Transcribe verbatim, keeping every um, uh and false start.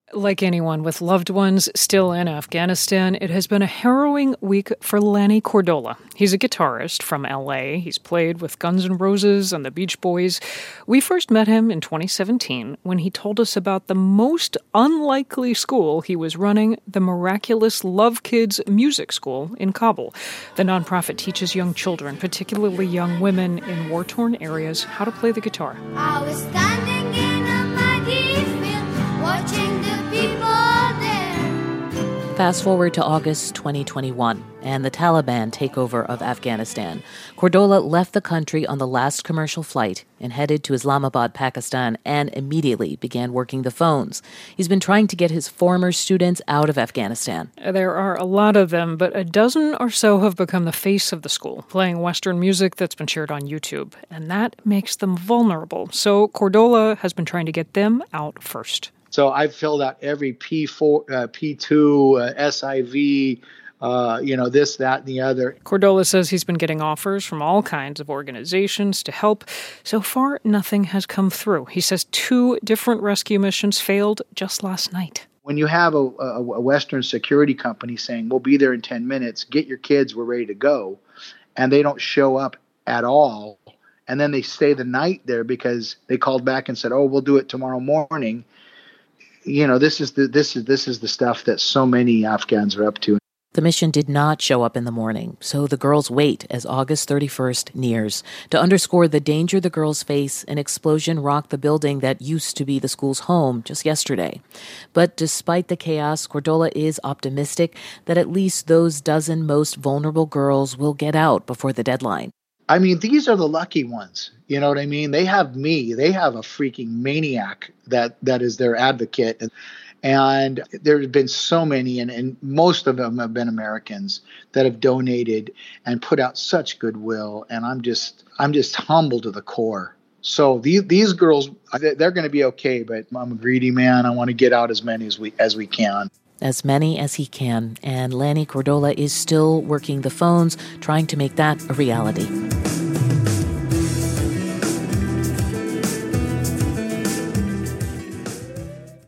Like anyone with loved ones still in Afghanistan, it has been a harrowing week for Lanny Cordola. He's a guitarist from L A. He's played with Guns N' Roses and the Beach Boys. We first met him in twenty seventeen when he told us about the most unlikely school he was running, the Miraculous Love Kids Music School in Kabul. The nonprofit teaches young children, particularly young women in war-torn areas, how to play the guitar. I was standing in a muddy field, watching the people there. Fast forward to August twenty twenty-one and the Taliban takeover of Afghanistan. Cordola left the country on the last commercial flight and headed to Islamabad, Pakistan, and immediately began working the phones. He's been trying to get his former students out of Afghanistan. There are a lot of them, but a dozen or so have become the face of the school, playing Western music that's been shared on YouTube, and that makes them vulnerable. So Cordola has been trying to get them out first. So I've filled out every P four, uh, P two, uh, S I V, uh, you know, this, that, and the other. Cordola says he's been getting offers from all kinds of organizations to help. So far, nothing has come through. He says two different rescue missions failed just last night. When you have a, a, a Western security company saying, we'll be there in ten minutes, get your kids, we're ready to go, and they don't show up at all, and then they stay the night there because they called back and said, oh, we'll do it tomorrow morning. You know, this is the this is this is the stuff that so many Afghans are up to. The mission did not show up in the morning, so the girls wait as August thirty-first nears. To underscore the danger the girls face, an explosion rocked the building that used to be the school's home just yesterday. But despite the chaos, Cordola is optimistic that at least those dozen most vulnerable girls will get out before the deadline. I mean, these are the lucky ones. You know what I mean? They have me. They have a freaking maniac that, that is their advocate. And, and there have been so many, and, and most of them have been Americans that have donated and put out such goodwill. And I'm just, I'm just humbled to the core. So these these girls, they're going to be okay. But I'm a greedy man. I want to get out as many as we as we can. As many as he can. And Lanny Cordola is still working the phones, trying to make that a reality.